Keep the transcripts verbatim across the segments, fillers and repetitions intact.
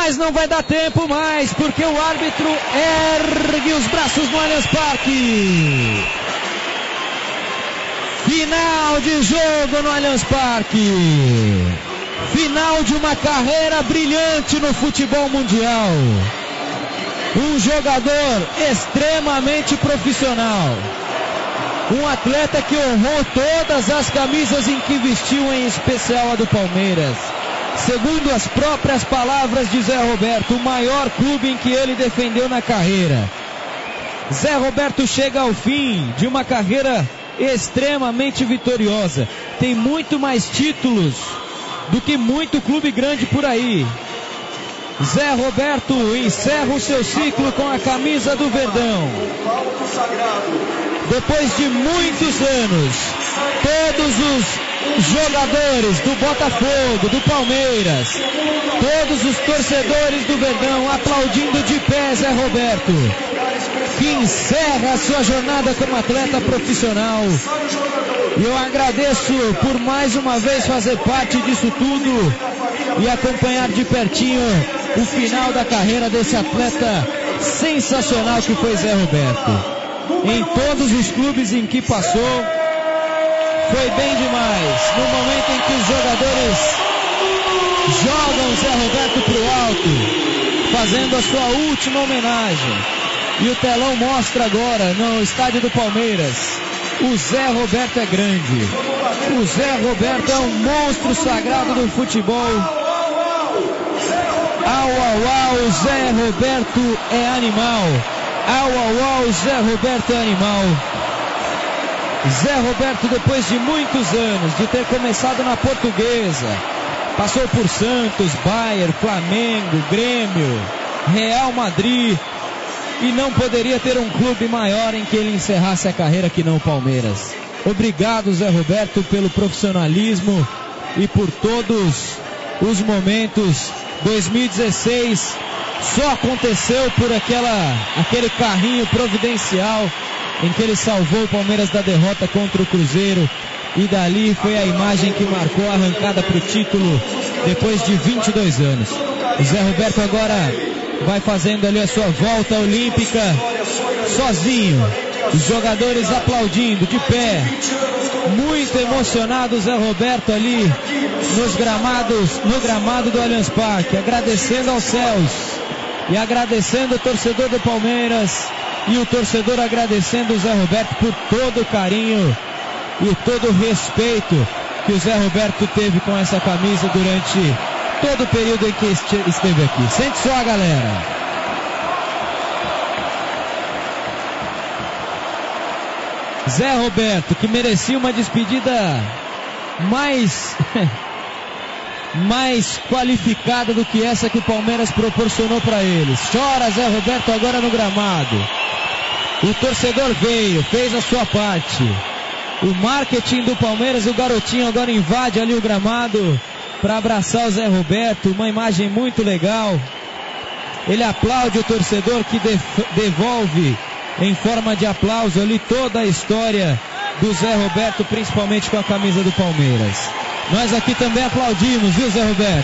mas não vai dar tempo mais, porque o árbitro ergue os braços no Allianz Parque. Final de jogo no Allianz Parque. Final de uma carreira brilhante no futebol mundial. Um jogador extremamente profissional. Um atleta que honrou todas as camisas em que vestiu, em especial a do Palmeiras. Segundo as próprias palavras de Zé Roberto, o maior clube em que ele defendeu na carreira. Zé Roberto chega ao fim de uma carreira extremamente vitoriosa. Tem muito mais títulos do que muito clube grande por aí. Zé Roberto encerra o seu ciclo com a camisa do Verdão. Depois de muitos anos, todos os jogadores do Botafogo, do Palmeiras, todos os torcedores do Verdão aplaudindo de pé Zé Roberto, que encerra a sua jornada como atleta profissional. E eu agradeço por mais uma vez fazer parte disso tudo e acompanhar de pertinho o final da carreira desse atleta sensacional que foi Zé Roberto. Em todos os clubes em que passou, foi bem demais. No momento em que os jogadores jogam Zé Roberto pro alto, fazendo a sua última homenagem, e o telão mostra agora no estádio do Palmeiras, o Zé Roberto é grande. O Zé Roberto é um monstro sagrado do futebol. Au, au, au, Zé Roberto é animal. Au, au, au, Zé Roberto é animal. Zé Roberto, depois de muitos anos de ter começado na Portuguesa, passou por Santos, Bayern, Flamengo, Grêmio, Real Madrid, e não poderia ter um clube maior em que ele encerrasse a carreira que não o Palmeiras. Obrigado, Zé Roberto, pelo profissionalismo e por todos os momentos. dois mil e dezesseis só aconteceu por aquela, aquele carrinho providencial em que ele salvou o Palmeiras da derrota contra o Cruzeiro, e dali foi a imagem que marcou a arrancada para o título depois de vinte e dois anos. O Zé Roberto agora vai fazendo ali a sua volta olímpica sozinho, os jogadores aplaudindo de pé, muito emocionado o Zé Roberto ali nos gramados, no gramado do Allianz Parque, agradecendo aos céus e agradecendo o torcedor do Palmeiras, e o torcedor agradecendo o Zé Roberto por todo o carinho e todo o respeito que o Zé Roberto teve com essa camisa durante todo o período em que esteve aqui. Sente só, galera. Zé Roberto, que merecia uma despedida mais mais qualificada do que essa que o Palmeiras proporcionou para eles. Chora Zé Roberto agora no gramado. O torcedor veio, fez a sua parte. O marketing do Palmeiras, o garotinho agora invade ali o gramado para abraçar o Zé Roberto, uma imagem muito legal. Ele aplaude o torcedor, que devolve em forma de aplauso ali toda a história do Zé Roberto, principalmente com a camisa do Palmeiras. Nós aqui também aplaudimos, viu, Zé Roberto?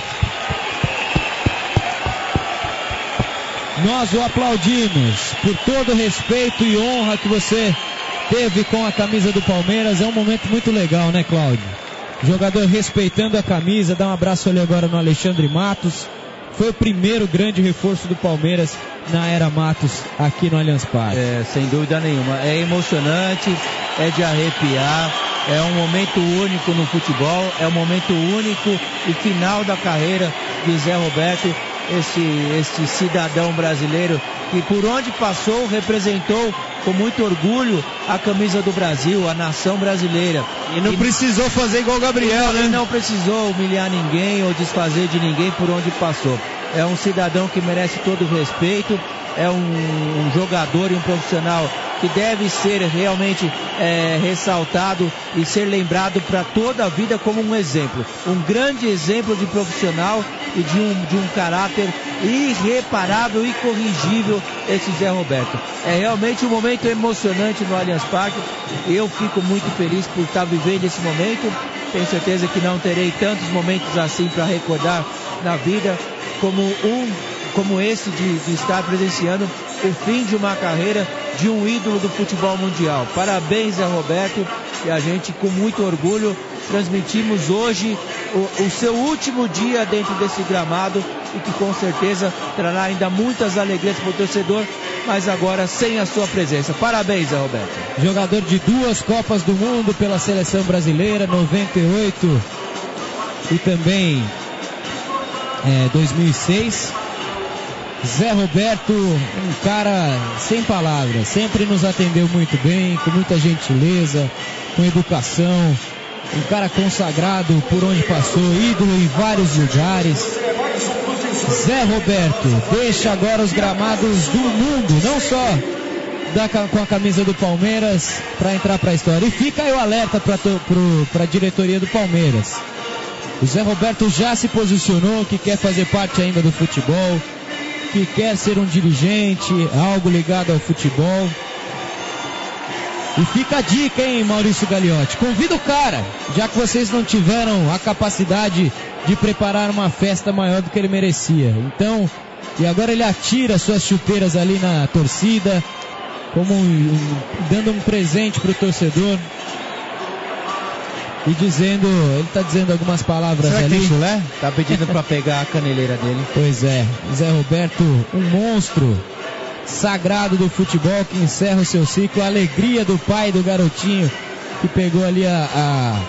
Nós o aplaudimos por todo o respeito e honra que você teve com a camisa do Palmeiras. É um momento muito legal, né, Cláudio? Jogador respeitando a camisa. Dá um abraço ali agora no Alexandre Matos. Foi o primeiro grande reforço do Palmeiras na era Matos aqui no Allianz Parque. É, sem dúvida nenhuma. É emocionante, é de arrepiar, é um momento único no futebol, é um momento único e final da carreira de Zé Roberto, esse, esse cidadão brasileiro que por onde passou representou com muito orgulho a camisa do Brasil, a nação brasileira. E não e precisou fazer igual o Gabriel, né? E não precisou humilhar ninguém ou desfazer de ninguém por onde passou. É um cidadão que merece todo o respeito, é um, um jogador e um profissional que deve ser realmente é, ressaltado e ser lembrado para toda a vida como um exemplo. Um grande exemplo de profissional e de um, de um caráter irreparável e corrigível, esse Zé Roberto. É realmente um momento emocionante no Allianz Parque. Eu fico muito feliz por estar vivendo esse momento. Tenho certeza que não terei tantos momentos assim para recordar na vida. como um, como esse de, de estar presenciando o fim de uma carreira de um ídolo do futebol mundial. Parabéns, Zé Roberto, e a gente com muito orgulho transmitimos hoje o, o seu último dia dentro desse gramado e que com certeza trará ainda muitas alegrias para o torcedor, mas agora sem a sua presença. Parabéns, Zé Roberto. Jogador de duas Copas do Mundo pela seleção brasileira, noventa e oito e também é, dois mil e seis. Zé Roberto, um cara sem palavras, sempre nos atendeu muito bem, com muita gentileza, com educação, um cara consagrado por onde passou, ídolo em vários lugares. Zé Roberto deixa agora os gramados do mundo, não só da, com a camisa do Palmeiras, para entrar para a história. E fica aí o alerta para a diretoria do Palmeiras. O Zé Roberto já se posicionou que quer fazer parte ainda do futebol, que quer ser um dirigente, algo ligado ao futebol. E fica a dica, hein, Maurício Gagliotti? Convida o cara, já que vocês não tiveram a capacidade de preparar uma festa maior do que ele merecia. Então, e agora ele atira suas chuteiras ali na torcida, como um, um, dando um presente para o torcedor. E dizendo, ele está dizendo algumas palavras. Será ali. Que chulé? Tá pedindo para pegar a caneleira dele. Pois é, Zé Roberto, um monstro sagrado do futebol que encerra o seu ciclo. A alegria do pai do garotinho que pegou ali a a,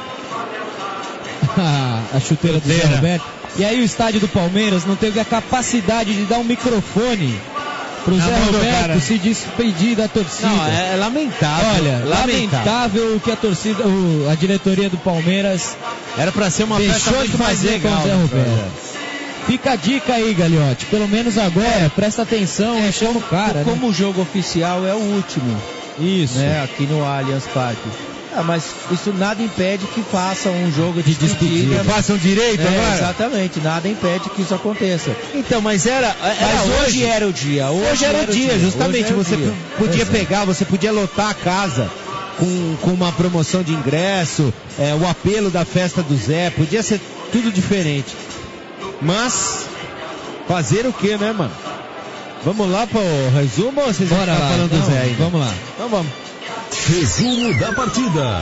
a, a chuteira, chuteira do Zé Roberto. E aí o estádio do Palmeiras não teve a capacidade de dar um microfone pro Zé Roberto se despedir da torcida. Não, é lamentável. Olha, lamentável, lamentável o que a torcida, o, a diretoria do Palmeiras era pra ser uma festa muito mais legal com o Zé Roberto. Fica a dica aí, Gagliotti. Pelo menos agora, é, presta atenção, é, chama o cara. Como né? o jogo oficial é o último. Isso. Né, aqui no Allianz Parque. Ah, mas isso nada impede que façam um jogo de, de despedida. despedida. Façam direito é, agora? Exatamente, nada impede que isso aconteça. Então, mas era... era mas hoje, hoje era o dia. Hoje, hoje era, era o dia, dia. justamente. Você dia. podia Exato. pegar, você podia lotar a casa com, com uma promoção de ingresso, é, o apelo da festa do Zé, podia ser tudo diferente. Mas, fazer o que, né, mano? Vamos lá pro resumo ou vocês vão ficar falando do Zé aí? Vamos lá. Então vamos. Resumo da partida.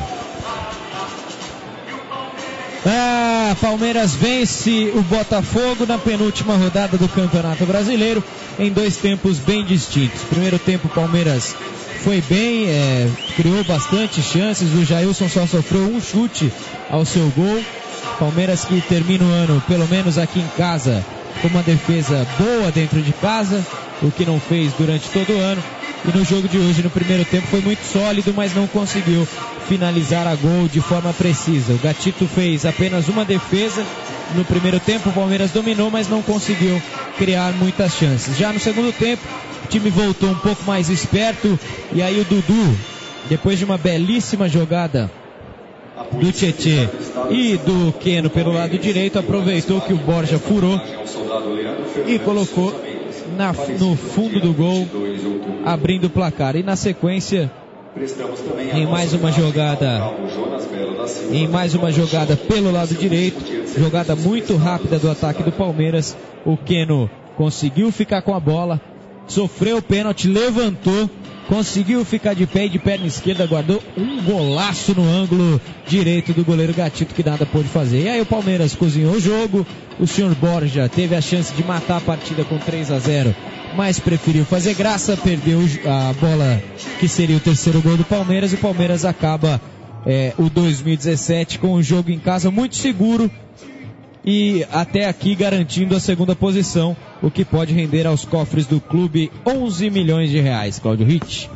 Ah, Palmeiras vence o Botafogo na penúltima rodada do Campeonato Brasileiro em dois tempos bem distintos. Primeiro tempo, Palmeiras foi bem, é, criou bastante chances. O Jailson só sofreu um chute ao seu gol. Palmeiras que termina o ano, pelo menos aqui em casa, com uma defesa boa dentro de casa, o que não fez durante todo o ano. E no jogo de hoje, no primeiro tempo, foi muito sólido, mas não conseguiu finalizar a gol de forma precisa. O Gatito fez apenas uma defesa. No primeiro tempo, o Palmeiras dominou, mas não conseguiu criar muitas chances. Já no segundo tempo, o time voltou um pouco mais esperto. E aí o Dudu, depois de uma belíssima jogada do Tietê e do Keno pelo lado direito, aproveitou que o Borja furou e colocou na, no fundo do gol, abrindo o placar. E na sequência, em mais uma jogada em mais uma jogada pelo lado direito, jogada muito rápida do ataque do Palmeiras, o Keno conseguiu ficar com a bola, sofreu o pênalti, levantou, conseguiu ficar de pé e de perna esquerda guardou um golaço no ângulo direito do goleiro Gatito, que nada pôde fazer. E aí o Palmeiras cozinhou o jogo. O senhor Borja teve a chance de matar a partida com três a zero, mas preferiu fazer graça, perdeu a bola que seria o terceiro gol do Palmeiras. E o Palmeiras acaba é, o dois mil e dezessete com o jogo em casa muito seguro e até aqui garantindo a segunda posição, o que pode render aos cofres do clube onze milhões de reais. Cláudio Ritt.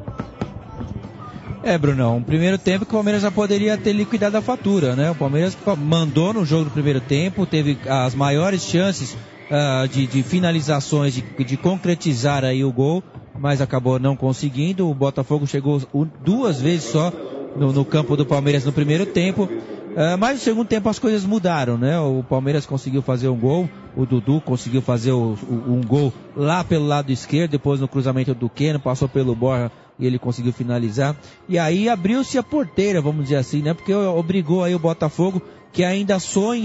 É, Brunão, primeiro tempo que o Palmeiras já poderia ter liquidado a fatura, né? O Palmeiras mandou no jogo do primeiro tempo, teve as maiores chances uh, de, de finalizações, de, de concretizar aí o gol, mas acabou não conseguindo. O Botafogo chegou duas vezes só no, no campo do Palmeiras no primeiro tempo. Uh, mas no segundo tempo as coisas mudaram, né? O Palmeiras conseguiu fazer um gol, o Dudu conseguiu fazer o, o, um gol lá pelo lado esquerdo, depois no cruzamento do Keno, passou pelo Borja e ele conseguiu finalizar. E aí abriu-se a porteira, vamos dizer assim, né? Porque obrigou aí o Botafogo, que ainda sonha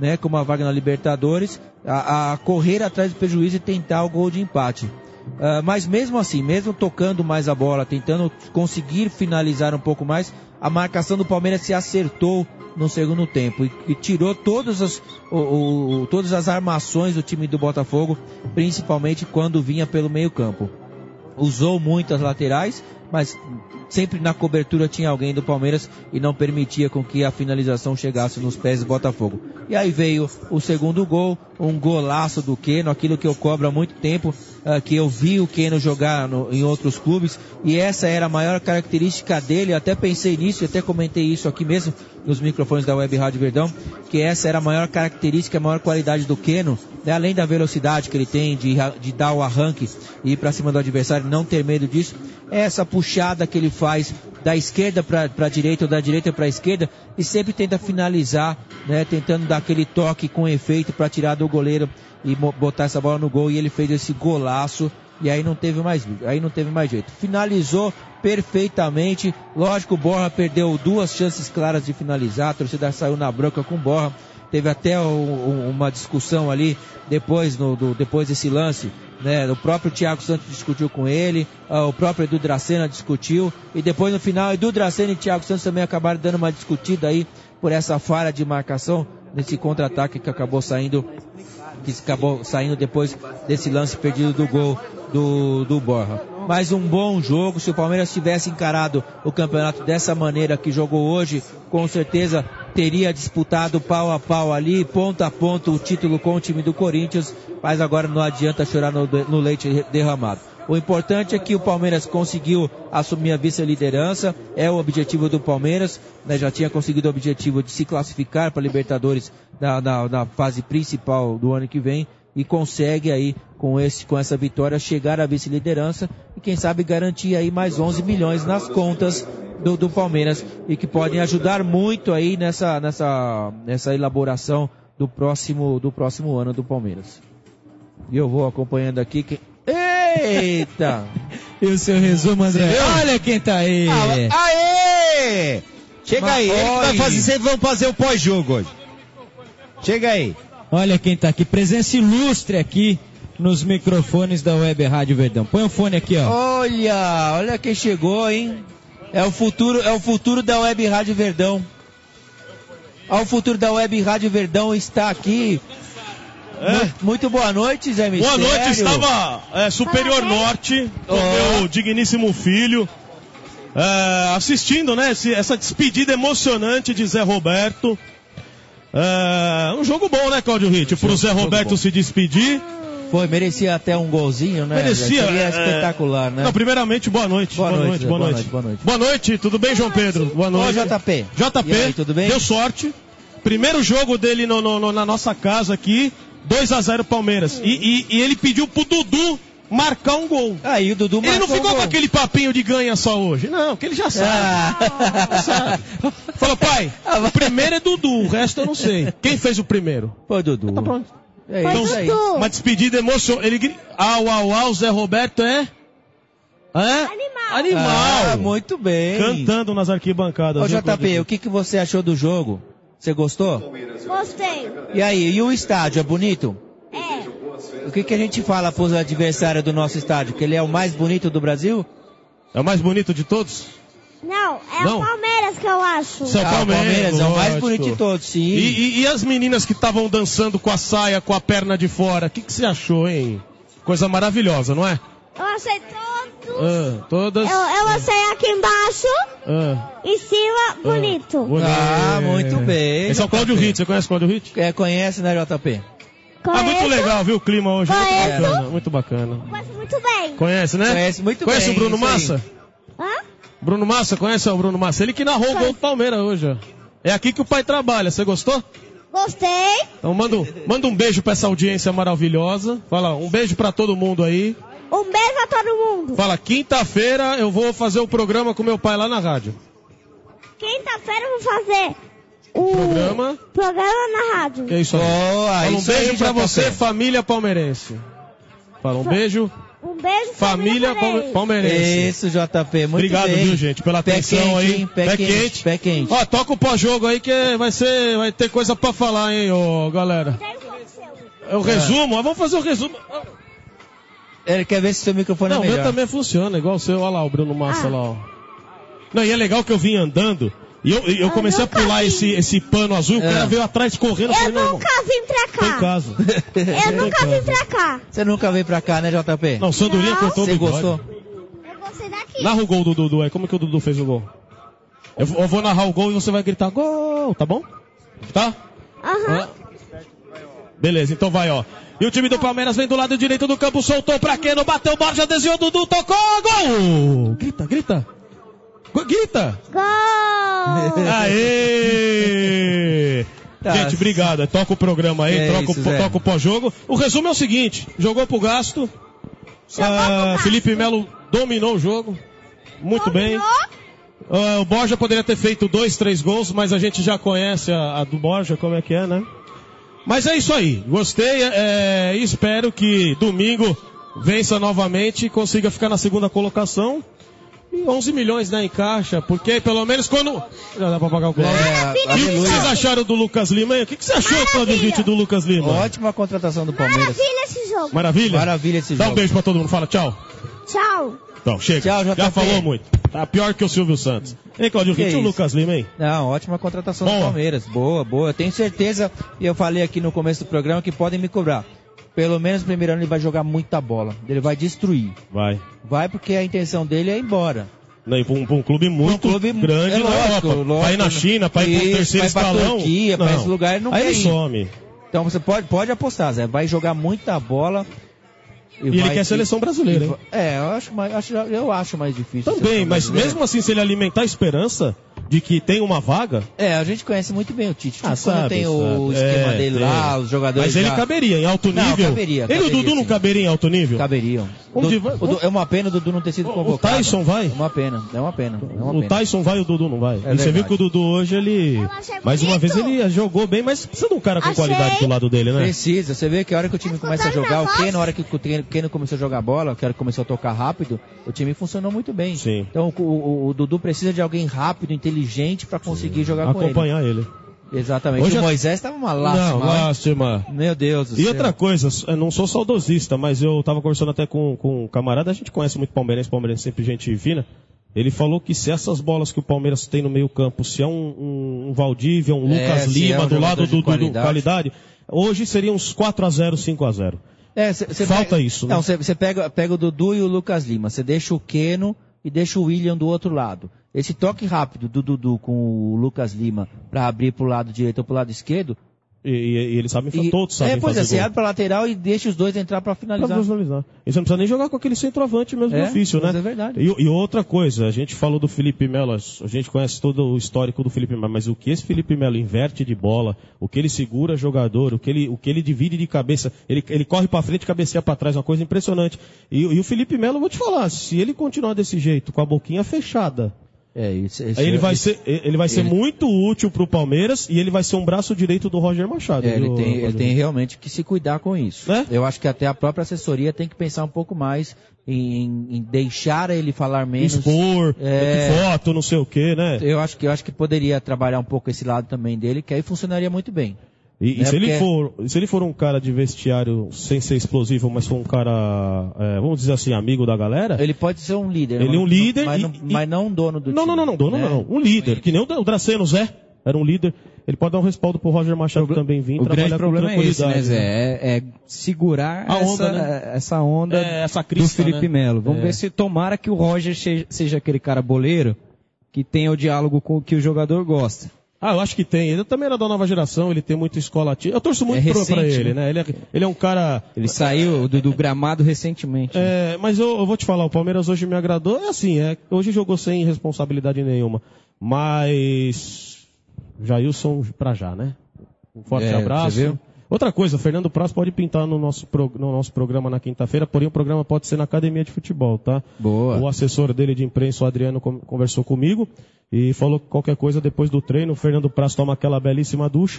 né, com uma vaga na Libertadores, a, a correr atrás do prejuízo e tentar o gol de empate. Uh, mas mesmo assim, mesmo tocando mais a bola, tentando conseguir finalizar um pouco mais, a marcação do Palmeiras se acertou no segundo tempo e, e tirou todas as, o, o, todas as armações do time do Botafogo, principalmente quando vinha pelo meio campo. Usou muito as laterais, mas sempre na cobertura tinha alguém do Palmeiras e não permitia com que a finalização chegasse nos pés do Botafogo. E aí veio o segundo gol, um golaço do Keno, aquilo que eu cobro há muito tempo, uh, que eu vi o Keno jogar no, em outros clubes, e essa era a maior característica dele. Eu até pensei nisso, até comentei isso aqui mesmo nos microfones da Web Rádio Verdão, que essa era a maior característica, a maior qualidade do Keno, né? Além da velocidade que ele tem de, de dar o arranque e ir para cima do adversário, não ter medo disso, essa puxada que ele faz da esquerda para a direita ou da direita para a esquerda, e sempre tenta finalizar, né, tentando dar aquele toque com efeito para tirar do goleiro e botar essa bola no gol, e ele fez esse golaço, e aí não teve mais, aí não teve mais jeito. Finalizou perfeitamente. Lógico, o Borja perdeu duas chances claras de finalizar, a torcida saiu na bronca com o Borja. Teve até o, o, uma discussão ali depois, no, do, depois desse lance, né? O próprio Thiago Santos discutiu com ele, uh, o próprio Edu Dracena discutiu, e depois no final Edu Dracena e Thiago Santos também acabaram dando uma discutida aí por essa falha de marcação nesse contra-ataque que acabou saindo, que acabou saindo depois desse lance perdido do gol do, do Borja. Mas um bom jogo. Se o Palmeiras tivesse encarado o campeonato dessa maneira que jogou hoje, com certeza teria disputado pau a pau ali, ponto a ponto, o título com o time do Corinthians, mas agora não adianta chorar no, no leite derramado. O importante é que o Palmeiras conseguiu assumir a vice-liderança, é o objetivo do Palmeiras, né? Já tinha conseguido o objetivo de se classificar para a Libertadores na, na, na fase principal do ano que vem, e consegue aí com, esse, com essa vitória chegar à vice-liderança e quem sabe garantir aí mais onze milhões nas contas do, do Palmeiras, e que podem ajudar muito aí nessa, nessa, nessa elaboração do próximo, do próximo ano do Palmeiras. E eu vou acompanhando aqui que... Eita! E o seu resumo, André? Olha quem tá aí! Ah, aê! Chega Mas, aí, ele que vai fazer, vocês vão fazer o pós-jogo hoje. Chega aí. Olha quem tá aqui, presença ilustre aqui nos microfones da Web Rádio Verdão. Põe o fone aqui, ó. Olha, olha quem chegou, hein? É o futuro, é o futuro da Web Rádio Verdão. O futuro da Web Rádio Verdão está aqui. É. Muito, muito boa noite, Zé Mistério. Boa noite, estava é, Superior Norte, com oh. meu digníssimo filho, é, assistindo, né, esse, essa despedida emocionante de Zé Roberto. É, um jogo bom, né, Cláudio Ritt? Pro Zé Roberto se despedir. Foi, merecia até um golzinho, né? Merecia. Seria é, espetacular, né? Não, primeiramente, boa noite. Boa, boa, noite, noite, boa, boa, noite, boa noite. Boa noite, tudo bem, João Pedro? Boa noite. Ô, J P. J P, aí, tudo bem? Deu sorte. Primeiro jogo dele no, no, no, na nossa casa aqui, dois a zero Palmeiras. E, e, e ele pediu pro Dudu marcar um gol. Aí o Dudu marcou. Ele não ficou um com aquele papinho de ganha só hoje. Não, que ele já sabe. Ah. Já sabe. Falou, pai, o primeiro é Dudu, o resto eu não sei. Quem fez o primeiro? Foi Dudu. Tá pronto. É então, isso aí. Uma despedida emocionante. Ele grita, au, au, au, Zé Roberto é... É? Animal. Animal. Ah, muito bem. Cantando nas arquibancadas. Ô, J P, o que, que você achou do jogo? Você gostou? Gostei. E aí, e o estádio, é bonito? É. O que, que a gente fala pros adversários do nosso estádio? Que ele é o mais bonito do Brasil? É o mais bonito de todos? Não, é Não. o Palmeiras que eu acho. São Ah, Palmeiras, o Palmeiras é o mais lógico. bonito de todos, sim. E, e, e as meninas que estavam dançando com a saia, com a perna de fora, o que, que você achou, hein? Coisa maravilhosa, não é? Eu achei todos. Ah, todas. Eu, eu achei aqui embaixo, Ah, em cima, bonito. bonito. Ah, muito bem. Esse é o Cláudio Ritt, você conhece o Cláudio Ritt? É, conhece, né, J P? Ah, muito legal, viu, o clima hoje. Muito Conheço. bacana, muito bacana. Conheço muito bem. Conhece, né? Conhece muito Conhece bem, o Bruno isso aí. Massa? Hã? Bruno Massa, conhece o Bruno Massa? Ele que narrou o gol do Palmeiras hoje, ó. É aqui que o pai trabalha, você gostou? Gostei. Então manda um, manda um beijo pra essa audiência maravilhosa. Fala, um beijo pra todo mundo aí. Um beijo a todo mundo. Fala, quinta-feira eu vou fazer o programa com meu pai lá na rádio. Quinta-feira eu vou fazer o Programa? programa na rádio. É isso aí. Oh, Fala, um isso beijo aí, pra J P. você, família palmeirense. Fala, um beijo. Um beijo, família família palmeirense. Isso, J P, muito Obrigado, bem. viu, gente, pela Pé atenção quente, aí. Hein? Pé, pé quente, quente, pé quente. Ó, toca o pós-jogo aí que vai ser, vai ter coisa pra falar, hein, ô, galera. É o resumo, é. Vamos fazer o resumo. Ele quer ver se seu microfone Não, é melhor. o meu também funciona, igual o seu. Olha lá, o Bruno Massa ah. lá, ó. Não, e é legal que eu vim andando e eu, eu comecei a pular esse, esse pano azul, o cara é. veio atrás correndo. Eu falei, nunca vim pra cá. Tem casa. Eu nunca vim pra cá. Você nunca veio pra cá, né, J P? Não, o Sandurinha cortou o bigode. Você gostou? Eu gostei daqui. Narra o gol do Dudu aí. Como é que o Dudu fez o gol? Eu, eu vou narrar o gol e você vai gritar gol, tá bom? Tá? Aham. Uhum. Beleza, então vai, ó. E o time do Palmeiras vem do lado direito do campo, soltou pra Keno, bateu, Borja, desviou, Dudu, tocou, gol! Grita, grita. Grita! Gol! Aê! Tá. Gente, obrigado. Toca o programa aí, é troca, isso, o, toca o pós-jogo. O resumo é o seguinte, jogou pro gasto. Ah, Felipe Melo dominou o jogo. Muito dominou? bem. Ah, o Borja poderia ter feito dois, três gols, mas a gente já conhece a, a do Borja, como é que é, né? Mas é isso aí. Gostei é, e espero que domingo vença novamente e consiga ficar na segunda colocação. E onze milhões, né, em caixa, porque pelo menos quando... Já dá pra pagar o Cláudio. É, e o que vocês acharam do Lucas Lima aí? O que, que você achou, Cláudio Vitti, do Lucas Lima? Ótima contratação do Palmeiras. Maravilha esse jogo. Maravilha? Maravilha esse Dá jogo. um beijo pra todo mundo, fala tchau. Tchau. Então, chega. Tchau, J P. Já falou muito. Tá pior que o Silvio Santos. Hein, Cláudio Vitti, e o Lucas Lima, hein? Não, ótima contratação boa. do Palmeiras. Boa, boa. Eu tenho certeza, e eu falei aqui no começo do programa, que podem me cobrar. Pelo menos no primeiro ano ele vai jogar muita bola. Ele vai destruir. Vai. Vai porque a intenção dele é ir embora. Não, e pra um, pra um clube muito um clube grande é na lógico, Europa. Lógico, pra ir na China, pra ir pro terceiro vai pra escalão. Turquia, não. pra esse lugar ele não Aí quer ele ir. some. Então você pode, pode apostar, Zé. Vai jogar muita bola. E, e vai, ele quer a seleção brasileira, hein? É, eu acho, mais, acho, eu acho mais difícil. Também, mas mesmo assim, se ele alimentar a esperança de que tem uma vaga... É, a gente conhece muito bem o Tite. Ah, Quando sabe, tem sabe. o esquema é, dele tem. lá, os jogadores... Mas ele já... caberia em alto nível? Não, caberia. Ele e o Dudu sim. não caberia em alto nível? Caberiam. Onde Du, vai? o Du, é uma pena o Dudu não ter sido convocado. O Tyson vai? É uma pena, é uma pena. É uma o pena. Tyson vai e o Dudu não vai. É e você verdade. viu que o Dudu hoje, ele... Mais uma vez ele jogou bem, mas precisa de um cara com Achei. qualidade do lado dele, né? Precisa. Você vê que a hora que o time começa a jogar, o Keno, na hora que o Keno começou a jogar bola, que a hora que começou a tocar rápido, o time funcionou muito bem. Sim. Então o, o, o Dudu precisa de alguém rápido, inteligente para conseguir Sim. jogar com ele. Acompanhar ele. Exatamente. Hoje o a... Moisés estava uma lástima. Não, lástima. Meu Deus do e céu. E outra coisa, eu não sou saudosista, mas eu tava conversando até com, com um camarada, a gente conhece muito palmeirense, palmeirense sempre gente fina. Ele falou que se essas bolas que o Palmeiras tem no meio campo, se é um, um, um Valdívia, um é, Lucas Lima é um do lado do, do, qualidade. do qualidade, hoje seriam uns quatro a zero, cinco a zero. É, cê, cê Falta pega, isso, né? Não, você pega, pega o Dudu e o Lucas Lima, você deixa o Keno e deixa o William do outro lado. Esse toque rápido do Dudu com o Lucas Lima para abrir pro lado direito ou pro lado esquerdo. E, e, e eles sabem, e, todos sabem é, pois fazer é, você gol. abre pra lateral e deixa os dois entrar para finalizar. Pra finalizar. E você não precisa nem jogar com aquele centroavante mesmo é, do ofício, né? É verdade. E, e outra coisa, a gente falou do Felipe Melo, a gente conhece todo o histórico do Felipe Melo, mas o que esse Felipe Melo inverte de bola, o que ele segura jogador, o que ele, o que ele divide de cabeça, ele, ele corre pra frente e cabeceia pra trás, uma coisa impressionante. E, e o Felipe Melo, vou te falar, se ele continuar desse jeito, com a boquinha fechada, É, isso, isso, Aí ele vai isso, ser, ele vai ser ele... muito útil pro Palmeiras e ele vai ser um braço direito do Roger Machado. É, ele, viu, tem, ele tem realmente que se cuidar com isso. É? Eu acho que até a própria assessoria tem que pensar um pouco mais em, em deixar ele falar menos. Expor, é... foto, não sei o que, né? Eu acho, que, eu acho que poderia trabalhar um pouco esse lado também dele, que aí funcionaria muito bem. E, né? e se, Porque... ele for, se ele for um cara de vestiário sem ser explosivo, mas for um cara, é, vamos dizer assim, amigo da galera... Ele pode ser um líder. Ele é um líder... Mas, e, não, e... mas não um dono do não, time. Não, não, não, dono né? não. Um líder, que nem o Draceno Zé, era um líder. Ele pode dar um respaldo pro Roger Machado Pro... também vir o trabalhar grande problema com tranquilidade. É esse, né, Zé? É, é segurar a essa onda, onda, né? essa onda é, essa crista, do Felipe né? Melo. Vamos é. ver se tomara que o Roger seja aquele cara boleiro que tenha o diálogo com o que o jogador gosta. Ah, eu acho que tem. Ele também era da nova geração, ele tem muita escola ativa. Eu torço muito é pro, recente, pra ele, né? né? Ele é, ele é um cara... Ele saiu do, do gramado recentemente. É, mas eu, eu vou te falar, o Palmeiras hoje me agradou. É assim, é, hoje jogou sem responsabilidade nenhuma. Mas... Jailson pra já, né? Um forte é, abraço. Você viu? Outra coisa, o Fernando Praz pode pintar no nosso, pro, no nosso programa na quinta-feira, porém o programa pode ser na academia de futebol, tá? Boa. O assessor dele de imprensa, o Adriano, conversou comigo e falou que qualquer coisa depois do treino, o Fernando Praz toma aquela belíssima ducha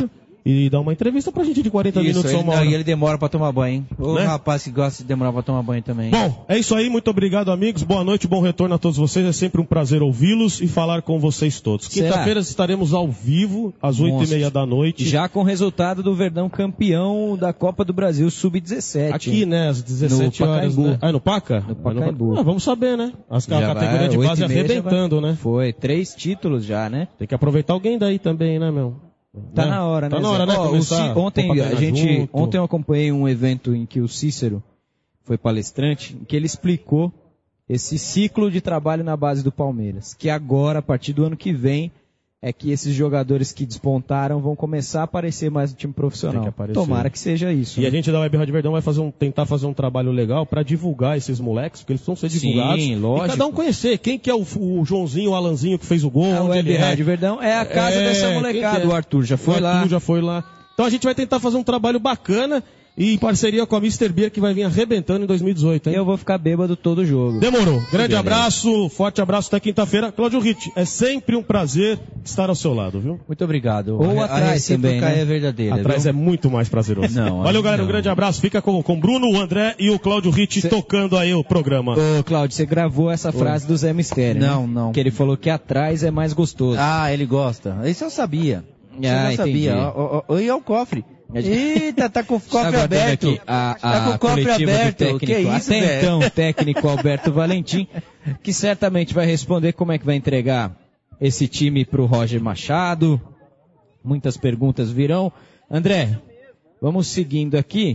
e dar uma entrevista pra gente de quarenta Isso, minutos ele, ou uma não, hora. E ele demora pra tomar banho, hein? O né? rapaz que gosta de demorar pra tomar banho também. Bom, é isso aí, muito obrigado, amigos. Boa noite, bom retorno a todos vocês. É sempre um prazer ouvi-los e falar com vocês todos. Quinta-feira estaremos ao vivo, às oito e meia da noite. Já com o resultado do Verdão campeão da Copa do Brasil sub dezessete. Aqui, né, às dezessete horas. Né? Ah, no Paca? No Pacaembu. Ah, vamos saber, né? As Já categorias vai, de base arrebentando, vai... né? Foi, três títulos já, né? Tem que aproveitar alguém daí também, né, meu? Tá né? na hora, né? Tá na hora, né? Ó, Começar C... Ontem a gente, junto. ontem eu acompanhei um evento em que o Cícero foi palestrante, em que ele explicou esse ciclo de trabalho na base do Palmeiras, que agora, a partir do ano que vem, é que esses jogadores que despontaram vão começar a aparecer mais no time profissional. Que Tomara que seja isso. E né? a gente da Web Rádio Verdão vai fazer um, tentar fazer um trabalho legal para divulgar esses moleques, porque eles precisam ser divulgados. Sim, lógico. E cada um conhecer quem que é o, o Joãozinho, o Alanzinho que fez o gol. A onde Web ele Rádio é. Verdão é a casa É, dessa quem molecada. que é? O Arthur já foi o lá. Arthur já foi lá. Então a gente vai tentar fazer um trabalho bacana e em parceria com a mister Beer que vai vir arrebentando em dois mil e dezoito, hein? Eu vou ficar bêbado todo jogo. Demorou. Grande beleza. abraço, forte abraço até quinta-feira. Cláudio Ritt, é sempre um prazer estar ao seu lado, viu? Muito obrigado. Ou a, atrás a também, né? é verdadeira. Atrás viu? é muito mais prazeroso. Não, Valeu, galera. não. Um grande abraço. Fica com o Bruno, o André e o Cláudio Ritt Cê... tocando aí o programa. Ô, Cláudio, você gravou essa frase do Zé Mistério, Não, né? não. Que ele falou que atrás é mais gostoso. Ah, ele gosta. Isso eu sabia. Isso Ah, eu já entendi. sabia. Ó, ó, ó, e é o cofre. Eita, tá com o cofre Aguardando aberto. aqui a, tá com a o cofre coletiva aberto. do técnico, Que isso, até velho? então, técnico Alberto Valentim, que certamente vai responder como é que vai entregar esse time pro Roger Machado. Muitas perguntas virão. André, vamos seguindo aqui.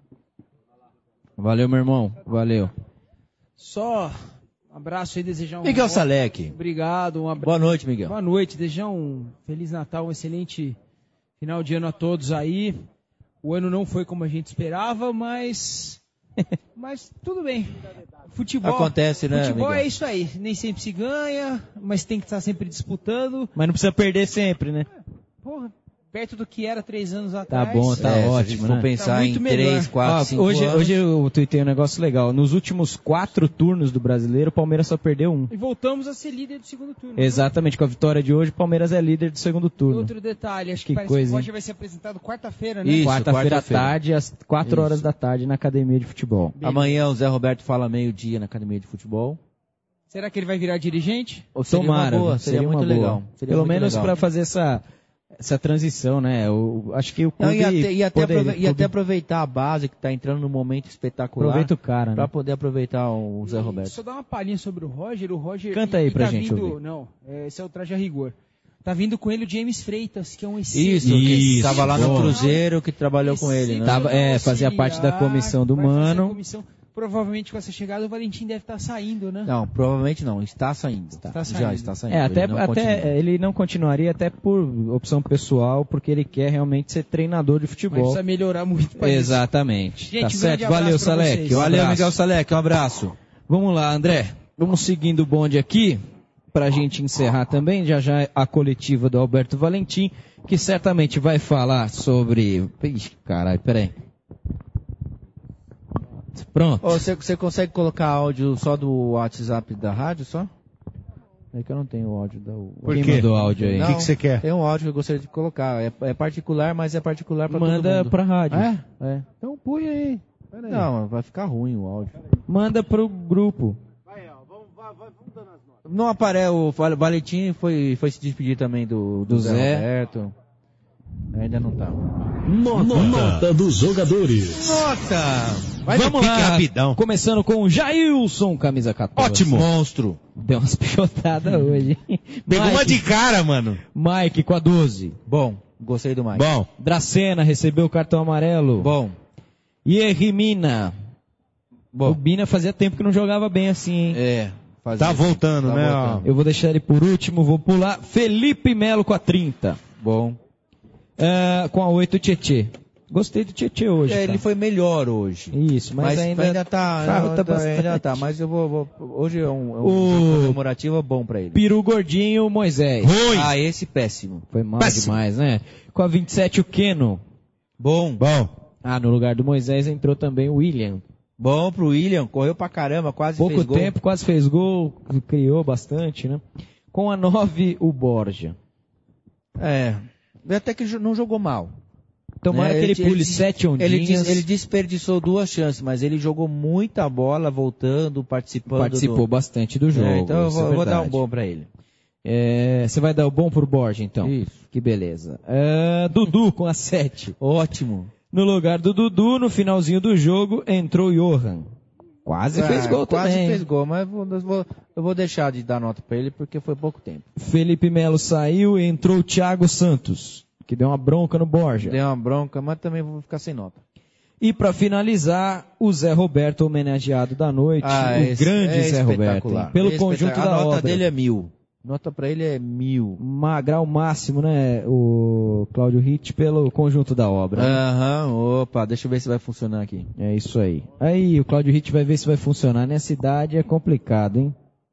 Valeu, meu irmão. Valeu. Só um abraço aí, desejar um... Miguel bom... Salek. Obrigado, um abraço. Boa noite, Miguel. Boa noite, desejar um Feliz Natal, um excelente final de ano a todos aí. O ano não foi como a gente esperava, mas... mas tudo bem. Futebol... Acontece, né, Futebol Miguel? é isso aí. Nem sempre se ganha, mas tem que estar sempre disputando. Mas não precisa perder sempre, né? Porra, perto do que era três anos Tá atrás. bom, tá É, ótimo, se for né? pensar Tá em muito melhor. três, quatro, Ó, cinco hoje, anos... hoje eu tuitei um negócio legal. Nos últimos quatro turnos do Brasileiro, o Palmeiras só perdeu um. E voltamos a ser líder do segundo turno. né? Exatamente, com a vitória de hoje, o Palmeiras é líder do segundo turno. Outro detalhe, acho que, Que parece coisa, que o hein? Roger vai ser apresentado quarta-feira, né? Isso, Quarta-feira à quarta-feira. tarde, às quatro horas da tarde, na Academia de Futebol. Amanhã o Zé Roberto fala meio-dia na Academia de Futebol. Será que ele vai virar dirigente? Ou seria uma Tomara, boa, seria, seria muito muito legal. legal. Seria Pelo muito menos legal. para fazer essa, essa transição, né? Eu acho que o Não, clube e até, e até, poderia- aprove- e até aproveitar a base que está entrando num momento espetacular. aproveita o cara, Pra né? poder aproveitar o Zé E Roberto. Só dar uma palhinha sobre o Roger. O Roger Canta aí e pra tá gente vindo, ouvir. Não, é, esse é o traje a rigor. Tá vindo com ele o James Freitas, que é um excelente... Isso, que Isso, estava lá no boa. Cruzeiro, que trabalhou com ele, né? Tava- é, fazia parte da comissão do vai fazer a Mano. comissão. Provavelmente com essa chegada o Valentim deve estar saindo, né? Não, provavelmente não. Está saindo. Está Já saindo. está saindo. É, até, Ele não até continua. ele não continuaria até por opção pessoal, porque ele quer realmente ser treinador de Mas futebol. precisa melhorar muito para isso. Exatamente. Gente, tá um certo. grande abraço Valeu, pra Salek. vocês. Um Valeu, abraço. Miguel Salek. Um abraço. Vamos lá, André. Vamos seguindo o bonde aqui, pra gente encerrar também, já já a coletiva do Alberto Valentim, que certamente vai falar sobre... Ixi, caralho, peraí. Pronto. Ô, Você você consegue colocar áudio só do WhatsApp da rádio, só? É que eu não tenho o áudio da... Por Quem quê? mandou áudio aí? O que que você quer? Tem um áudio que eu gostaria de colocar. É, é particular, mas é particular pra todo Manda mundo. pra rádio. É? É. Então põe aí. Pera aí. Não, vai ficar ruim o áudio. Manda pro grupo. Não aparece, o Val- Valentim foi, foi se despedir também do, do, Do Zé, Zé. Roberto. Ainda não tá. Nota, Nota dos jogadores. Nota! Vai no Vamos pique lá. rapidão. Começando com o Jailson, camisa quatorze. Ótimo. Monstro. Deu umas pichotadas hoje. Pegou Mike, uma de cara, mano. Mike com a doze. Bom, gostei do Mike. Bom. Dracena recebeu o cartão amarelo. Bom. Yerry Mina. Bom. O Bina fazia tempo que não jogava bem assim, hein? É. fazia. Tá voltando, Tá né? voltando. Eu vou deixar ele por último, vou pular. Felipe Melo com a trinta. Bom. Ah, com a oito, Tietê. Gostei do Tietê hoje. É, tá? ele foi melhor hoje. Isso, mas, Mas, ainda... ainda, tá, falta ainda, bastante. ainda tá, mas eu vou, vou- hoje é um, é um O- jogo comemorativo bom pra ele. Peru Gordinho, Moisés. Ruim. Ah, esse péssimo. Foi mal Péssimo. demais, né? Com a vinte e sete, o Keno. Bom. Bom. Ah, no lugar do Moisés entrou também o William. Bom pro William, correu pra caramba, quase Pouco fez gol. tempo, quase fez gol, criou bastante, né? Com a nove, o Borja. É, até que jo- não jogou mal. Tomara É, que ele, ele- pule ele- sete Ele, ondinhas. des- ele desperdiçou duas chances, mas ele jogou muita bola, voltando, participando. Participou do... bastante do jogo. É, então eu isso é vou, vou dar um verdade. bom pra ele. É, você vai dar o bom pro Borja, então? Isso. Que beleza. É, Dudu com a sete. Ótimo. No lugar do Dudu, no finalzinho do jogo, entrou Johan. Quase fez Ah, gol quase também. fez gol, mas eu vou, eu vou- eu vou deixar de dar nota pra ele porque foi pouco tempo. Felipe Melo saiu e entrou o Thiago Santos, que deu uma bronca no Borja. Deu uma bronca, mas também vou ficar sem nota. E para finalizar, o Zé Roberto homenageado da noite, Ah, o esse grande é Zé Roberto, espetacular. hein? pelo É conjunto espetacular. da A nota obra. dele é mil. Nota pra ele é mil. Ma- grau máximo, né, o Cláudio Ritt, pelo conjunto da obra. Aham, opa, deixa eu ver se vai funcionar aqui. É isso aí. Aí, o Cláudio Ritt vai ver se vai funcionar. Nessa idade é complicado, hein?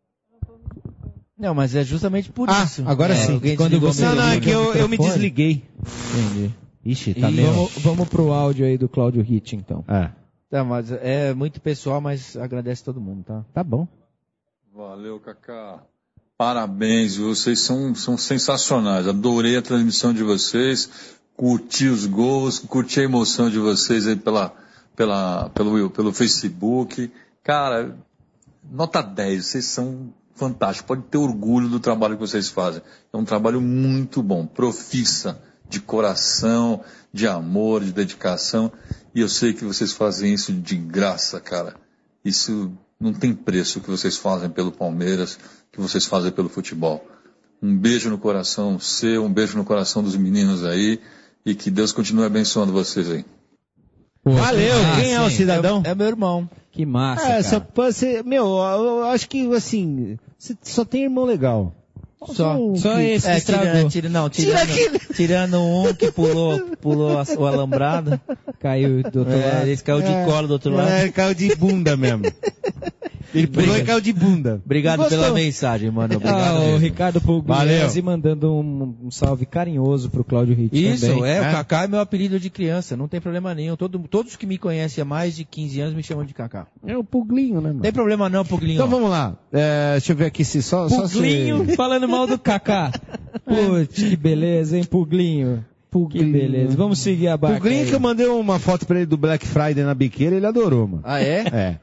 Não, mas é justamente por Ah, isso. agora É, sim. alguém Quando desligou você- meu Não, não, é que eu, eu me microfone? desliguei. Entendi. Ixi, tá Ih, meio... Vamos, vamos pro áudio aí do Cláudio Ritt, então. É, Tá, mas é muito pessoal, mas agradece todo mundo, tá? tá bom. Valeu, Kaká. Parabéns, vocês são, são sensacionais. Adorei a transmissão de vocês, curti os gols, curti a emoção de vocês aí pela, pela, pelo, pelo Facebook. Cara, nota dez, vocês são fantásticos. Pode ter orgulho do trabalho que vocês fazem. É um trabalho muito bom, profissa, de coração, de amor, de dedicação. E eu sei que vocês fazem isso de graça, cara. Isso não tem preço o que vocês fazem pelo Palmeiras, que vocês fazem pelo futebol. Um beijo no coração seu, um beijo no coração dos meninos aí, e que Deus continue abençoando vocês aí. Valeu, que quem é o massa, hein? cidadão? É meu irmão. Que massa, É, cara. só pode ser, meu, eu acho que, assim, você só tem irmão legal. Só. um Só que- esse que É, estragou. tirando, tira, não, tirando, tirando um que pulou, pulou a- o alambrado. Caiu do outro É, lado. ele caiu de É, colo do outro lado. É, caiu de bunda mesmo. Ele pulou Obrigado. e caiu de bunda. Obrigado Gostou? pela mensagem, mano. Obrigado Ah, o mesmo. Ricardo Pugliese Valeu. mandando um, um salve carinhoso pro Cláudio Ritt Isso, também. é, É. o Kaká é meu apelido de criança, não tem problema nenhum. Todo, todos que me conhecem há mais de quinze anos me chamam de Kaká. É o Puglinho, né, Não mano? tem problema não, Puglinho. Então vamos lá. É, deixa eu ver aqui se só... só se- Puglinho falando mal do Kaká. Putz, que beleza, hein, Puglinho. Que beleza. Vamos seguir a barca Puglinho aí. que eu mandei uma foto pra ele do Black Friday na biqueira, ele adorou, mano. Ah, é? É.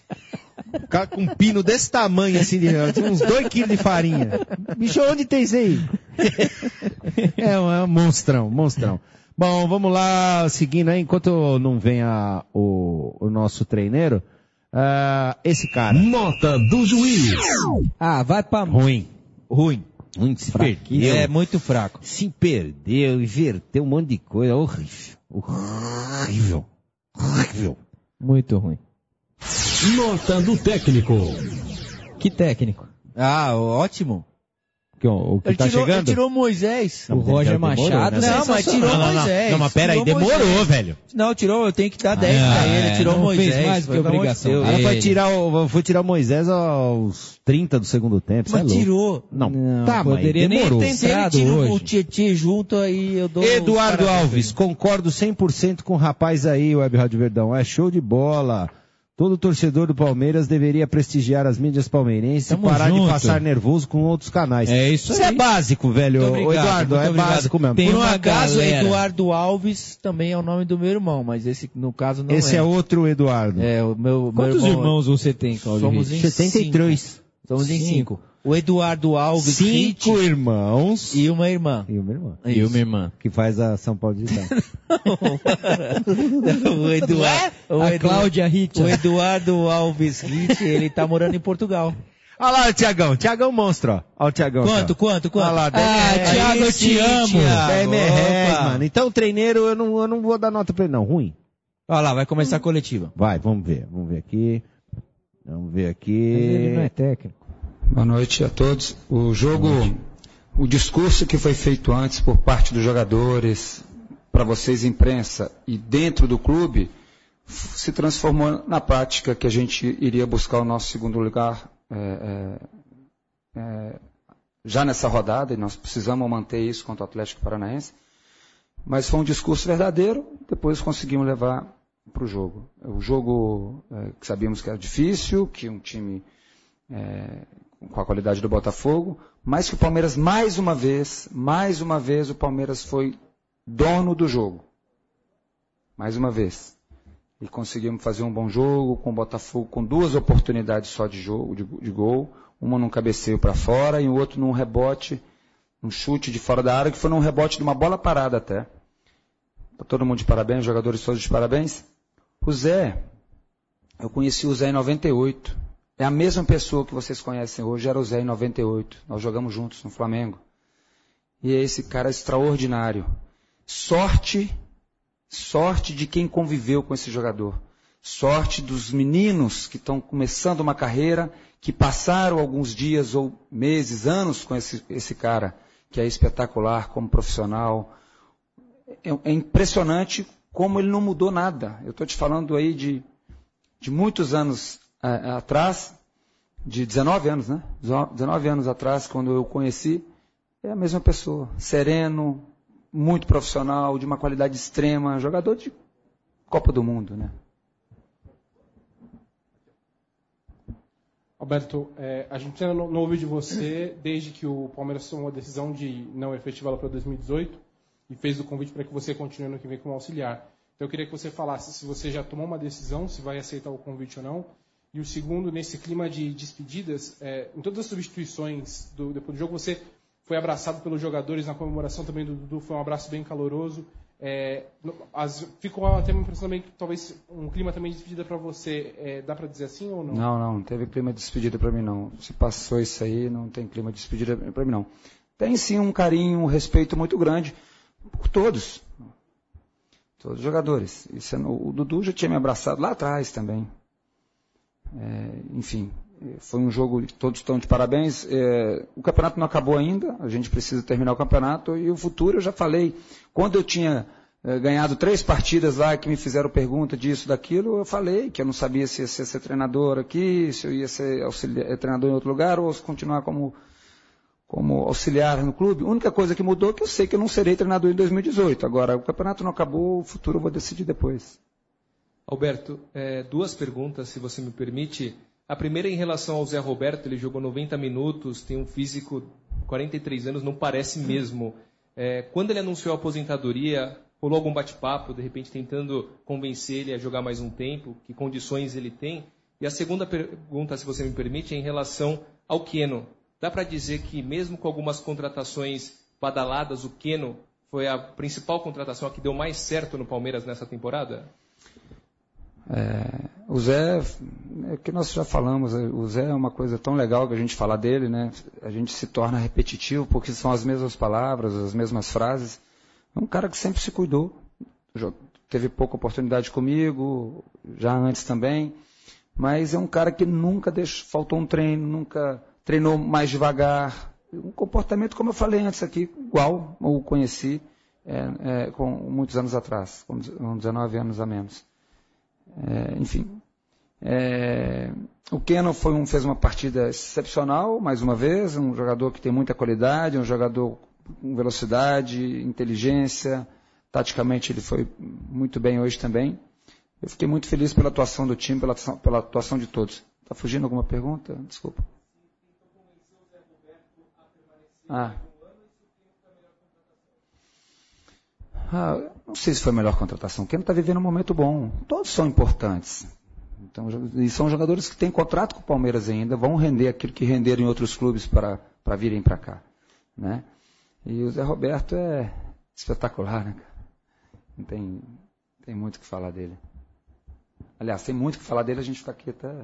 O cara com um pino desse tamanho, assim, de, uns dois quilos de farinha. Bicho, onde tem isso aí? É um, é um monstrão, monstrão. Bom, vamos lá, seguindo aí, enquanto não vem a, o, o nosso treineiro, ah, esse cara. Nota do juiz. Ah, vai pra... Ruim. Ruim. Ruim, se perdeu. É muito fraco. Se perdeu, inverteu um monte de coisa. Horrível. Horrível. Horrível. Muito ruim. Nota do técnico. Que técnico? Ah, ótimo. Que, ó, o que Ele tá tirou, ele chegando? tirou Moisés. O Roger demorou, Machado. né? Não, mas tirou Não, não, não. Moisés. Não, mas pera aí, Tirou demorou, Moisés. velho. Não, tirou, eu tenho que dar dez Ah, pra ele. é, Tirou não Moisés. fez mais do que pelo amor de obrigação. Deus. O cara foi Ele. tirar o, foi tirar o Moisés aos trinta do segundo tempo. cê é Mas louco. tirou. Não, Não, tá, mas poderia nem demorou. ter Se ele entrado tira o hoje. Tietê junto, aí eu dou... os Eduardo parabéns Alves, concordo cem por cento com o rapaz aí, Web Rádio Verdão. É show de bola. Todo torcedor do Palmeiras deveria prestigiar as mídias palmeirenses Tamo e parar junto. de passar nervoso com outros canais. É isso Isso é aí. básico, velho. Muito Ô, obrigado, Eduardo, muito é obrigado. básico mesmo. Tem Por um uma acaso, galera. Eduardo Alves também é o nome do meu irmão, mas esse, no caso, não Esse é. é outro Eduardo. É, o meu, Quantos meu irmão, irmãos você tem, Cláudio Somos Ritt? em setenta e três. cinco. Somos em Cinco. cinco. O Eduardo Alves Ritt Cinco irmãos. e uma irmã. E uma irmã. E uma irmã. Que faz a São Paulo Digital. o Eduardo, o, A Edu, Cláudia Ritt. o Eduardo Alves Ritt, ele tá morando em Portugal. Olha lá o Tiagão. Tiagão monstro, ó. Olha o Tiagão. Quanto, aqui, ó. quanto, quanto? Olha lá, dez Ah, reais. Thiago, eu Aí te sim, amo. Thiago. dez reais, Opa. mano. Então, treneiro, eu não, eu não vou dar nota pra ele, não. Ruim. Olha lá, vai começar a coletiva. Vai, vamos ver. Vamos ver aqui. Vamos ver Mas ele não é aqui. técnico. Boa noite a todos. O jogo, o discurso que foi feito antes por parte dos jogadores, para vocês imprensa e dentro do clube, f- se transformou na prática que a gente iria buscar o nosso segundo lugar é, é, é, já nessa rodada, e nós precisamos manter isso contra o Atlético Paranaense. Mas foi um discurso verdadeiro, depois conseguimos levar para o jogo. O jogo é, que sabíamos que era difícil, que um time é, com a qualidade do Botafogo, mas que o Palmeiras mais uma vez, mais uma vez o Palmeiras foi dono do jogo. mais uma vez. E conseguimos fazer um bom jogo com o Botafogo, com duas oportunidades só de, jogo, de, de gol. Uma num cabeceio para fora e o outro num rebote, um chute de fora da área, que foi num rebote de uma bola parada até. Tá todo mundo de parabéns, jogadores todos de parabéns. O Zé, eu conheci o Zé em noventa e oito. É a mesma pessoa que vocês conhecem hoje, era o Zé em noventa e oito. Nós jogamos juntos no Flamengo. E é esse cara extraordinário. Sorte, sorte de quem conviveu com esse jogador. Sorte dos meninos que estão começando uma carreira, que passaram alguns dias ou meses, anos com esse, esse cara, que é espetacular como profissional. É, é impressionante como ele não mudou nada. Eu estou te falando aí de, de muitos anos é, atrás, de dezenove anos, né? dezenove anos atrás, quando eu o conheci, é a mesma pessoa. Sereno, muito profissional, de uma qualidade extrema, jogador de Copa do Mundo, né? Alberto, é, a gente ainda não, não ouviu de você desde que o Palmeiras tomou a decisão de não efetivá-la para dois mil e dezoito e fez o convite para que você continue no que vem como auxiliar. Então eu queria que você falasse se você já tomou uma decisão, se vai aceitar o convite ou não. E o segundo, nesse clima de despedidas, é, em todas as substituições do, depois do jogo, você foi abraçado pelos jogadores na comemoração também do Dudu, foi um abraço bem caloroso. É, as, ficou até uma impressão também que talvez um clima também de despedida para você, é, dá para dizer assim ou não? Não, não, não teve clima de despedida para mim não. Se passou isso aí, não tem clima de despedida para mim não. Tem sim um carinho, um respeito muito grande por todos, todos os jogadores. Isso é, o Dudu já tinha me abraçado lá atrás também. É, enfim, foi um jogo que todos estão de parabéns. É, o campeonato não acabou ainda, a gente precisa terminar o campeonato e o futuro eu já falei. Quando eu tinha é, ganhado três partidas lá que me fizeram pergunta disso, daquilo, eu falei que eu não sabia se ia ser, ser treinador aqui, se eu ia ser auxiliar, treinador em outro lugar ou se continuar como, como auxiliar no clube. A única coisa que mudou é que eu sei que eu não serei treinador em dois mil e dezoito. Agora, o campeonato não acabou, o futuro eu vou decidir depois. Alberto, é, duas perguntas, se você me permite. A primeira em relação ao Zé Roberto, ele jogou noventa minutos, tem um físico, quarenta e três anos, não parece mesmo. É, quando ele anunciou a aposentadoria, rolou algum bate-papo, de repente tentando convencer ele a jogar mais um tempo, que condições ele tem? E a segunda pergunta, se você me permite, é em relação ao Keno. Dá para dizer que mesmo com algumas contratações badaladas, o Keno foi a principal contratação, a que deu mais certo no Palmeiras nessa temporada? É, o Zé, é que nós já falamos, o Zé é uma coisa tão legal que a gente falar dele, né? A gente se torna repetitivo porque são as mesmas palavras, as mesmas frases. É um cara que sempre se cuidou, teve pouca oportunidade comigo, já antes também, mas é um cara que nunca deixou, faltou um treino, nunca treinou mais devagar. Um comportamento, como eu falei antes aqui, igual eu o conheci é, é, com muitos anos atrás, com dezenove anos a menos. É, enfim, é, o Keno foi um, fez uma partida excepcional, mais uma vez, um jogador que tem muita qualidade, um jogador com velocidade, inteligência, taticamente ele foi muito bem hoje também. Eu fiquei muito feliz pela atuação do time, pela, pela atuação de todos. Está fugindo alguma pergunta? Desculpa. Ah. Ah, não sei se foi a melhor contratação. Quem não está vivendo um momento bom. Todos são importantes. Então, e são jogadores que têm contrato com o Palmeiras ainda, vão render aquilo que renderam em outros clubes para, para virem para cá. Né? E o Zé Roberto é espetacular, né? Não tem, tem muito o que falar dele. Aliás, tem muito o que falar dele, a gente fica aqui até...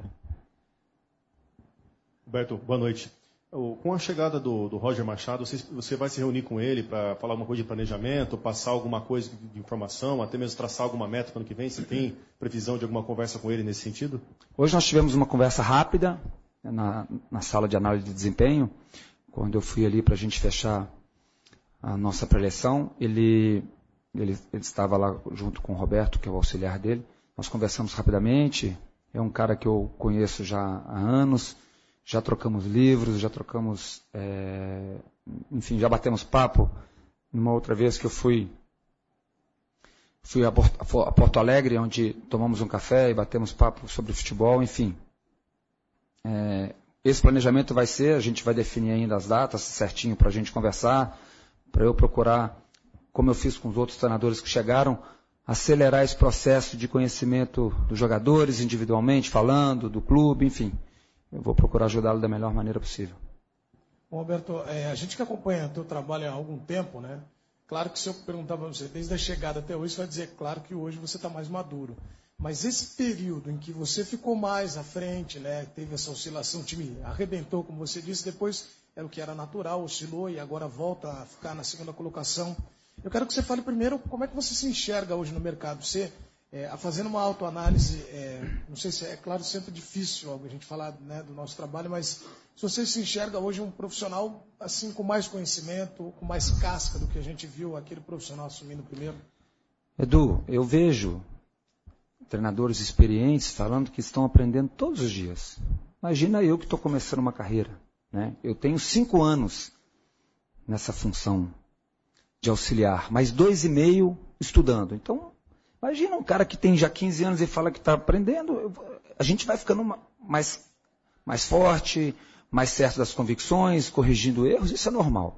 Roberto, boa noite. Com a chegada do, do Roger Machado, você, você vai se reunir com ele para falar alguma coisa de planejamento, passar alguma coisa de, de informação, até mesmo traçar alguma meta para o ano que vem? Você tem previsão de alguma conversa com ele nesse sentido? Hoje nós tivemos uma conversa rápida na, na sala de análise de desempenho, quando eu fui ali para a gente fechar a nossa preleção. Ele, ele, ele estava lá junto com o Roberto, que é o auxiliar dele. Nós conversamos rapidamente. É um cara que eu conheço já há anos. Já trocamos livros, já trocamos, é, enfim, já batemos papo. Numa outra vez que eu fui, fui a Porto Alegre, onde tomamos um café e batemos papo sobre futebol, enfim. É, esse planejamento vai ser, a gente vai definir ainda as datas certinho para a gente conversar, para eu procurar, como eu fiz com os outros treinadores que chegaram, acelerar esse processo de conhecimento dos jogadores individualmente, falando, do clube, enfim. Eu vou procurar ajudá-lo da melhor maneira possível. Bom, Alberto, é, a gente que acompanha o teu trabalho há algum tempo, né? Claro que se eu perguntar para você, desde a chegada até hoje, você vai dizer, claro que hoje você está mais maduro. Mas esse período em que você ficou mais à frente, né? Teve essa oscilação, o time arrebentou, como você disse, depois era o que era natural, oscilou e agora volta a ficar na segunda colocação. Eu quero que você fale primeiro como é que você se enxerga hoje no mercado. Você, é, fazendo uma autoanálise, é, não sei se é, é claro, sempre difícil a gente falar, né, do nosso trabalho, mas se você se enxerga hoje um profissional assim com mais conhecimento, com mais casca do que a gente viu aquele profissional assumindo primeiro. Edu, eu vejo treinadores experientes falando que estão aprendendo todos os dias. Imagina eu que estou começando uma carreira, né? Eu tenho cinco anos nessa função de auxiliar, mais dois e meio estudando. Então, imagina um cara que tem já quinze anos e fala que está aprendendo. A gente vai ficando mais, mais forte, mais certo das convicções, corrigindo erros, isso é normal.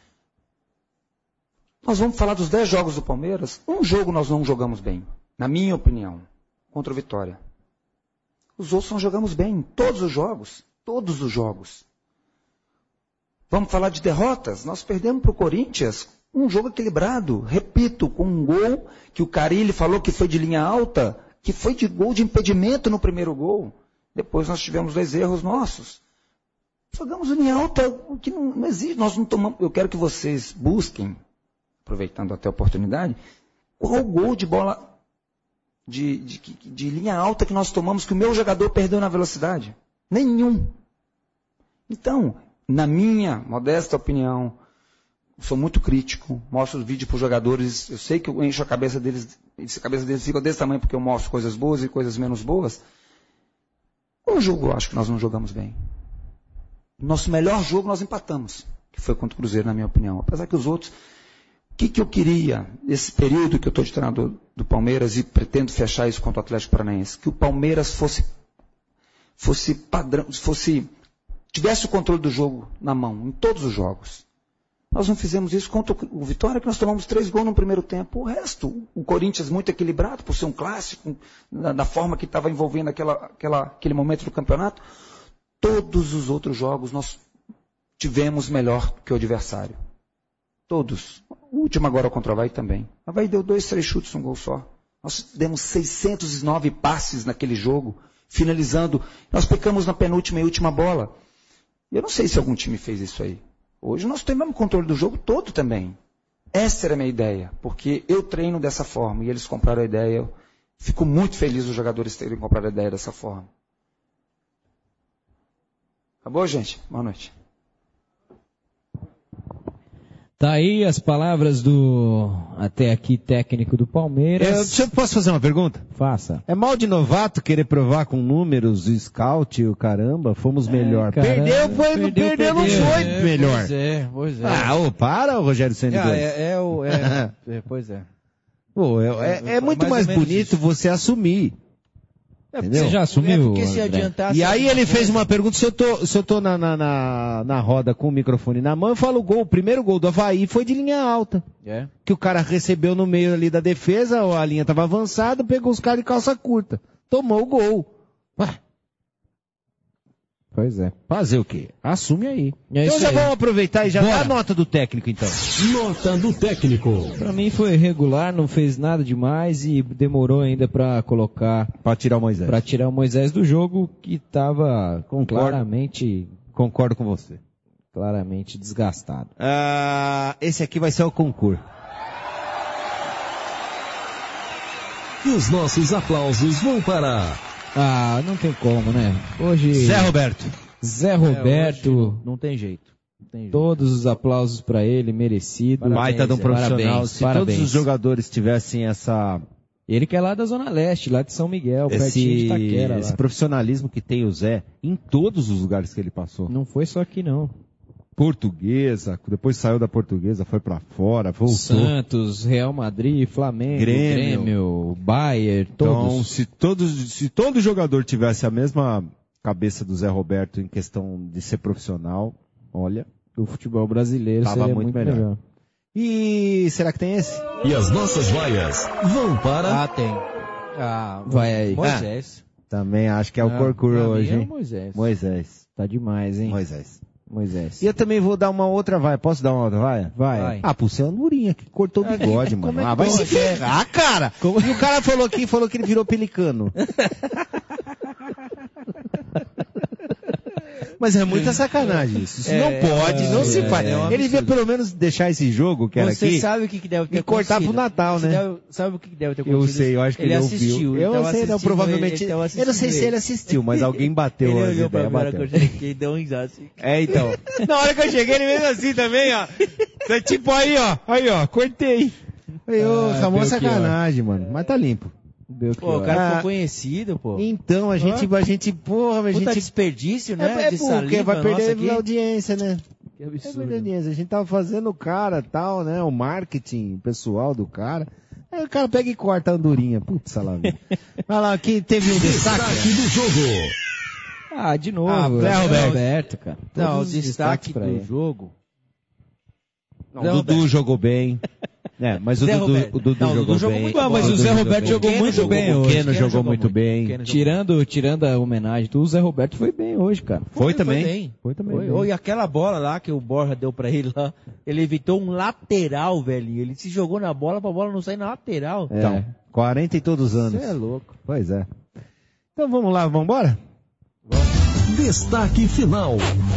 Nós vamos falar dos dez jogos do Palmeiras. Um jogo nós não jogamos bem, na minha opinião, contra o Vitória. Os outros nós jogamos bem, todos os jogos, todos os jogos. Vamos falar de derrotas? Nós perdemos para o Corinthians, um jogo equilibrado, repito, com um gol que o Carille falou que foi de linha alta, que foi de gol de impedimento no primeiro gol. Depois nós tivemos dois erros nossos. Jogamos linha alta, o que não, não existe. Nós não tomamos. Eu quero que vocês busquem, aproveitando até a oportunidade, qual o gol de bola de, de, de, de linha alta que nós tomamos, que o meu jogador perdeu na velocidade? Nenhum. Então, na minha modesta opinião, sou muito crítico, mostro os vídeos para os jogadores, eu sei que eu encho a cabeça deles, a cabeça deles fica desse tamanho porque eu mostro coisas boas e coisas menos boas. Um jogo eu acho que nós não jogamos bem. Nosso melhor jogo nós empatamos, que foi contra o Cruzeiro, na minha opinião. Apesar que os outros... O que, que eu queria, esse período que eu estou de treinador do Palmeiras, e pretendo fechar isso contra o Atlético Paranaense, que o Palmeiras fosse, fosse padrão, fosse, tivesse o controle do jogo na mão, em todos os jogos. Nós não fizemos isso contra o Vitória, que nós tomamos três gols no primeiro tempo. O resto, o Corinthians muito equilibrado, por ser um clássico, da, da forma que estava envolvendo aquela, aquela, aquele momento do campeonato. Todos os outros jogos nós tivemos melhor que o adversário. Todos. O último agora contra o Avaí também. O Avaí deu dois, três chutes, um gol só. Nós demos seiscentos e nove passes naquele jogo, finalizando. Nós pecamos na penúltima e última bola. Eu não sei se algum time fez isso aí. Hoje nós temos o controle do jogo todo também. Essa era a minha ideia, porque eu treino dessa forma e eles compraram a ideia. Eu fico muito feliz os jogadores terem comprado a ideia dessa forma. Acabou, gente? Boa noite. Tá aí as palavras do, até aqui, técnico do Palmeiras. Eu, deixa eu, posso fazer uma pergunta? Faça. É mal de novato querer provar com números, o scout, o caramba, fomos é, melhor. Caramba, perdeu, foi, perdeu, perdeu, perdeu, não foi é, melhor. Pois é, pois é. Ah, ô, para, Rogério Ceni. Ah, é, é, o, é, é, pois é. Pô, é, é, é muito mais, mais bonito isso. Você assumir. É, você já assumiu? É porque se adiantar, e aí ele fez uma pergunta, se eu tô, se eu tô na, na, na, na roda com o microfone na mão, eu falo o gol, o primeiro gol do Avaí foi de linha alta. É. Que o cara recebeu no meio ali da defesa, a linha tava avançada, pegou os caras de calça curta. Tomou o gol. Ué. Pois é. Fazer o quê? Assume aí. É então já aí. vamos aproveitar e já Bora. dá a nota do técnico, então. Nota do técnico. Pra mim foi regular, não fez nada demais e demorou ainda pra colocar... Pra tirar o Moisés. Pra tirar o Moisés do jogo, que tava Concordo. claramente... Concordo com você. Claramente desgastado. Ah, esse aqui vai ser o concurso. E os nossos aplausos vão para... Ah, não tem como, né? Hoje... Zé Roberto. Zé Roberto... É, não tem jeito. Não tem jeito. Todos os aplausos pra ele, merecido. Baita de um profissional. Parabéns, Se parabéns. todos os jogadores tivessem essa... Ele que é lá da Zona Leste, lá de São Miguel, esse, pertinho de Itaquera. Esse lá. profissionalismo que tem o Zé em todos os lugares que ele passou. Não foi só aqui, não. Portuguesa, depois saiu da Portuguesa, foi pra fora, voltou. Santos, Real Madrid, Flamengo, Grêmio, Grêmio Bayern, todos. Então, se, todos, se todo jogador tivesse a mesma cabeça do Zé Roberto em questão de ser profissional, olha, o futebol brasileiro tava seria muito, muito melhor. melhor. E será que tem esse? E as nossas vaias vão para... Ah, tem. Ah, vai aí. Moisés. Ah, também acho que é o Ah, Corcuro pra mim hoje, é o hein? Moisés. Moisés. Tá demais, hein? Moisés. Moisés. E eu também vou dar uma outra vaia. Posso dar uma outra vaia? Vai. Vai. Ah, pro seu Andorinha, que cortou o bigode, mano. como é que Ah, vai se pode? ferrar, cara! E o cara falou aqui, falou que ele virou pelicano. Mas é muita sacanagem isso. Isso É, não pode, não é, se é, faz. é um Ele devia absurdo. pelo menos deixar esse jogo, que era Você aqui, sabe o que, que deve ter e cortar acontecido? pro Natal, Você né? deve- sabe o que, que deve ter Eu acontecido? sei, eu acho que ele, ele ouviu. assistiu. Eu tava sei, não, assistindo, provavelmente. ele, ele tava eu não sei se assistindo ele assistiu, mas alguém bateu Ele as olhou pra ideias, mim na hora que bateu. eu cheguei e deu um risado assim. É, então. Na hora que eu cheguei, ele veio assim também, ó. Tá tipo aí, ó. Aí, ó, cortei. Falei, ô, Ah, Ramon, Belchior. sacanagem, mano. Mas tá limpo. Pô, o cara Ah, ficou conhecido, pô. Então, a gente, a gente, porra, a Puta gente... desperdício, né? É, é de porque saliva vai perder nossa aqui. a audiência, né? Que É absurdo. perder a audiência. A gente tava fazendo o cara, tal, né? O marketing pessoal do cara. Aí o cara pega e corta a andorinha. Putz, salame. Vai lá, aqui teve um destaque. Destaque do jogo. Ah, de novo. Ah, Zé Roberto. Roberto, cara. Não, o Todos os destaque destaques pra do ele. jogo. Não, Zé o Dudu Roberto. jogou bem. É, mas o Zé Dudu, Roberto. o Dudu Não, o jogou Dudu jogou bem. muito Ah, mas bem. o Zé Roberto bem. jogou O Keno muito jogou bem muito. hoje. O Keno Keno jogou jogou muito muito. bem. Keno jogou Tirando, tirando a homenagem, o Zé Roberto foi bem hoje, cara. Foi também. bem. Foi também. Foi. bem. Oh, e aquela bola lá que o Borja deu pra ele lá, ele evitou um lateral, velhinho. Ele se jogou na bola pra bola não sair na lateral. É. Então, quarenta e todos os anos. Você é louco. Pois é. Então vamos lá, vamos embora? Destaque final.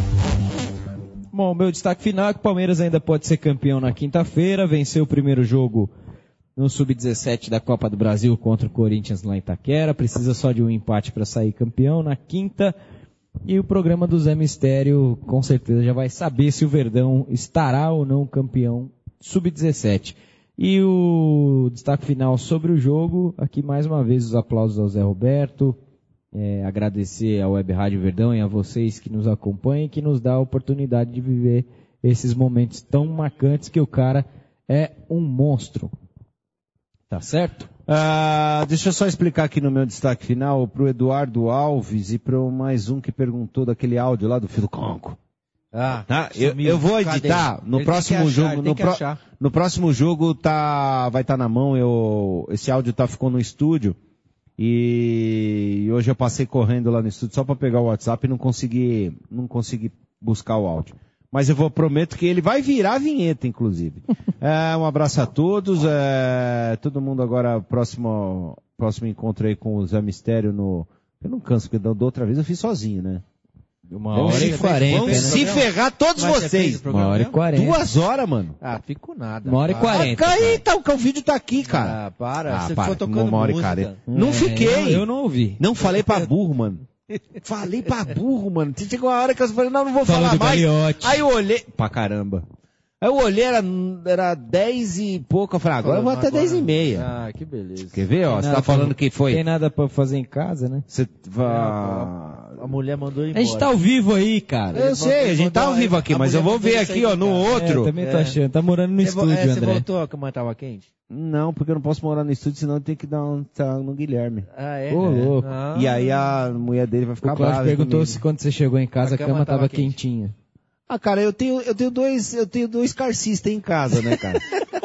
Bom, meu destaque final é que o Palmeiras ainda pode ser campeão na quinta-feira, venceu o primeiro jogo no sub dezessete da Copa do Brasil contra o Corinthians lá em Itaquera, precisa só de um empate para sair campeão na quinta, e o programa do Zé Mistério com certeza já vai saber se o Verdão estará ou não campeão sub dezessete. E o destaque final sobre o jogo, aqui mais uma vez os aplausos ao Zé Roberto, É, agradecer à Web Rádio Verdão e a vocês que nos acompanham e que nos dá a oportunidade de viver esses momentos tão marcantes que o cara é um monstro. Tá certo? Ah, deixa eu só explicar aqui no meu destaque final pro Eduardo Alves e pro mais um que perguntou daquele áudio lá do Filo Conco. Ah, Tá? Eu, sumiu. eu vou Cadê? editar no Ele tem próximo que achar, jogo. ele No, tem que pro- achar. no próximo jogo tá, vai estar na mão. Eu, esse áudio tá, ficou no estúdio. E hoje eu passei correndo lá no estúdio só para pegar o WhatsApp e não consegui, não consegui buscar o áudio. Mas eu vou, prometo que ele vai virar a vinheta, inclusive. É, um abraço a todos. É, todo mundo agora, próximo, próximo encontro aí com o Zé Mistério no... Eu não canso, porque da da outra vez eu fiz sozinho, né? Uma Vamos hora se- e quarenta, Vamos né? se ferrar todos Mas você fez vocês. o programa Uma hora e mesmo? quarenta. Duas horas, mano. Ah, fico nada. Uma hora e Ah, quarenta. Ah, aí, tá, o vídeo tá aqui, cara. Ah, para. Ah, Você para, ficou tocando uma hora e música. quarenta. Não É, fiquei. Eu não ouvi. Não falei pra burro, mano. Falei pra burro, mano. Chegou uma hora que eu falei, não, não vou Falou falar do mais. Gagliotti. Aí eu olhei, pra caramba. Aí eu olhei, era, era dez e pouco. Eu falei, agora eu vou até dez e meia. Ah, que beleza. Quer ver, ó? Tem Você nada tá falando pra- que foi... Tem nada pra fazer em casa, né? Você vai... A mulher mandou ele A embora. gente tá ao vivo aí, cara. Eu sei, a gente tá ao vivo aqui, a mas eu mulher vou ver mandou aqui, ele ó, sair no de casa. outro. É, também tô É. achando. Tá morando no Você vo- estúdio, é, você André. voltou a cama tava quente? Não, porque eu não posso morar no estúdio, senão eu tenho que dar um tá no Guilherme. Ah, é? Ô, louco. Ah. E aí a mulher dele vai ficar O Cláudio brava perguntou comigo. se quando você chegou em casa A a cama cama tava tava quente. quentinha. Ah, cara, eu tenho, eu tenho dois, eu tenho dois carcistas em casa, né, cara?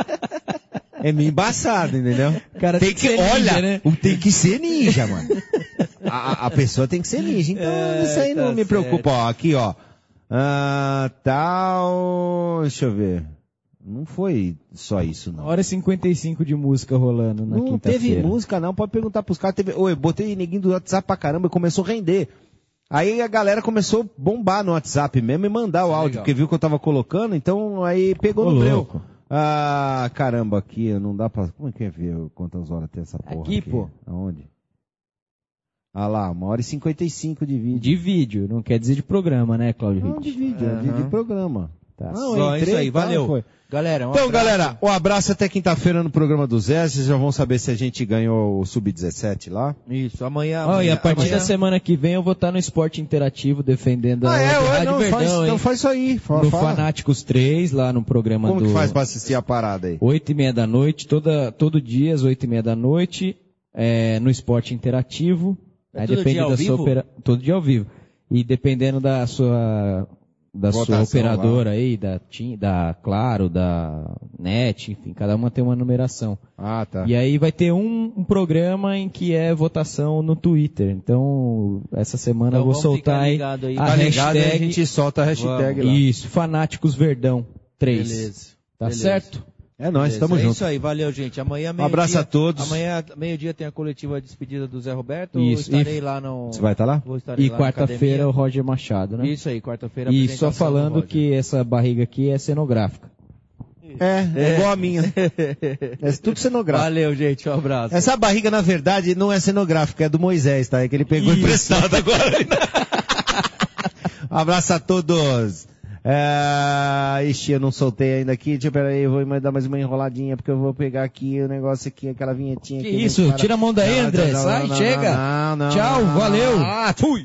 É meio embaçado, entendeu? Cara, tem que, ser ninja, olha, né? o- tem que ser ninja, mano. A, a pessoa tem que ser ninja, então É, isso aí não tá me certo. preocupa. Ó, aqui, ó. Ah, tal, deixa eu ver. Não foi só isso, não. Uma hora e cinquenta e cinco de música rolando na Não teve quinta-feira. música, não. Pode perguntar pros caras. Teve... Oi, botei neguinho do WhatsApp pra caramba e começou a render. Aí a galera começou a bombar no WhatsApp mesmo e mandar o áudio, legal. porque viu que eu tava colocando, então aí pegou Ô, no breu. louco. Ah, caramba, aqui não dá pra... Como é que é ver quantas horas tem essa porra Aqui, pô. Aonde? Ah lá, uma hora e cinquenta e cinco de vídeo. De vídeo, não quer dizer de programa, né, Claudio Não, de Ritt? vídeo, é de, de Aham. programa. Tá. Não, Só entrei, isso aí, tá, valeu. foi. Galera, um Então, abraço. galera, um abraço até quinta-feira no programa do Zé. Vocês já vão saber se a gente ganhou o sub dezessete lá. Isso, amanhã... Ó, e a partir amanhã... da semana que vem eu vou estar no Esporte Interativo defendendo a Ah, é, Web ué, Rádio não, Verdão, faz, hein? então faz isso aí. Fala, No fala. Fanáticos três, lá no programa Como do... que faz pra assistir a parada aí? Oito e meia da noite, toda, todo dia às oito e meia da noite, é, no Esporte Interativo. É Aí todo depende dia ao da sua vivo? opera... Todo dia ao vivo. E dependendo da sua da sua Votação operadora lá. aí, da, Tim, da Claro, da Net, enfim, cada uma tem uma numeração. Ah, tá. E aí vai ter um, um programa em que é votação no Twitter. Então, essa semana Então eu vou vamos soltar ficar aí, ligado aí. a Tá ligado, hashtag. aí a gente solta a hashtag lá. Isso, Fanáticos Verdão três. Beleza. Tá Beleza. certo? É nóis, Beleza, tamo é junto. isso aí, valeu, gente. Amanhã, meio Um abraço dia, a todos. Amanhã, meio-dia, tem a coletiva de despedida do Zé Roberto. Isso, Eu estarei e- lá no... Você vai estar lá? Vou estarei E lá na quarta-feira academia. o Roger Machado, né? Isso aí, quarta-feira. E só apresentação do falando Roger. que essa barriga aqui é cenográfica. É, é igual a minha. É tudo cenográfico. Valeu, gente. Um abraço. Essa barriga, na verdade, não é cenográfica, é do Moisés, tá? É que ele pegou Isso. emprestado agora. Um abraço a todos. É... Ixi, eu não soltei ainda aqui. Deixa eu, peraí, eu vou dar mais uma enroladinha, porque eu vou pegar aqui o negócio aqui, aquela vinhetinha Que aqui. isso? Cara... Tira a mão daí, Não, André. não, Sai, não, não, chega. não, não, Tchau, não, valeu. Ah, fui.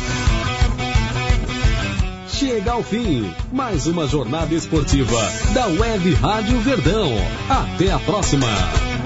Chega ao fim, mais uma jornada esportiva da Web Rádio Verdão. Até a próxima.